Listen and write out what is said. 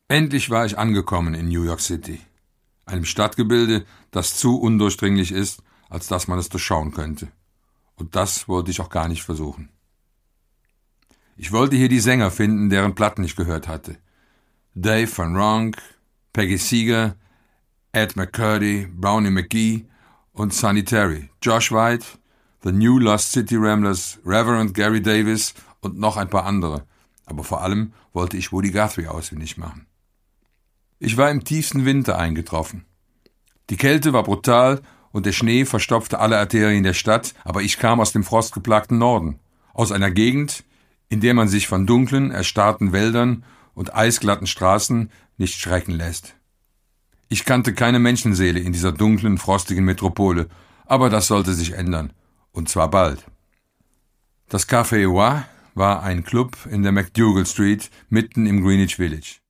Endlich war ich angekommen in New York City, einem Stadtgebilde, das zu undurchdringlich ist, als dass man es durchschauen könnte. Und das wollte ich auch gar nicht versuchen. Ich wollte hier die Sänger finden, deren Platten ich gehört hatte. Dave Van Ronk, Peggy Seeger, Ed McCurdy, Brownie McGee und Sonny Terry, Josh White, The New Lost City Ramblers, Reverend Gary Davis und noch ein paar andere. Aber vor allem wollte ich Woody Guthrie ausfindig machen. Ich war im tiefsten Winter eingetroffen. Die Kälte war brutal und der Schnee verstopfte alle Arterien der Stadt, aber ich kam aus dem frostgeplagten Norden, aus einer Gegend, in der man sich von dunklen, erstarrten Wäldern und eisglatten Straßen nicht schrecken lässt. Ich kannte keine Menschenseele in dieser dunklen, frostigen Metropole, aber das sollte sich ändern, und zwar bald. Das Café Oie war ein Club in der MacDougal Street, mitten im Greenwich Village.